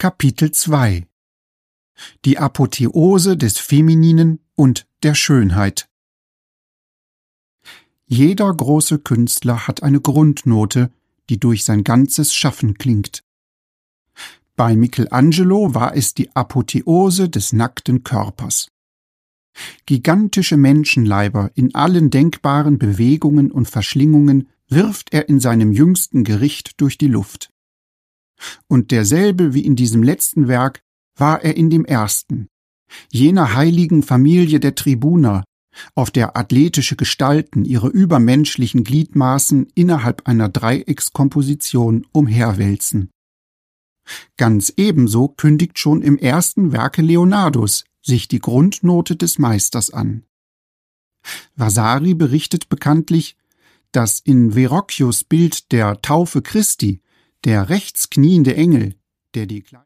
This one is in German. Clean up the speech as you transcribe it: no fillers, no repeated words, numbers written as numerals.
Kapitel 2 Die Apotheose des Femininen und der Schönheit. Jeder große Künstler hat eine Grundnote, die durch sein ganzes Schaffen klingt. Bei Michelangelo war es die Apotheose des nackten Körpers. Gigantische Menschenleiber in allen denkbaren Bewegungen und Verschlingungen wirft er in seinem jüngsten Gericht durch die Luft. Und derselbe wie in diesem letzten Werk war er in dem ersten, jener heiligen Familie der Tribuner, auf der athletische Gestalten ihre übermenschlichen Gliedmaßen innerhalb einer Dreieckskomposition umherwälzen. Ganz ebenso kündigt schon im ersten Werke Leonardos sich die Grundnote des Meisters an. Vasari berichtet bekanntlich, dass in Verrocchios Bild der Taufe Christi der rechts kniende Engel, der die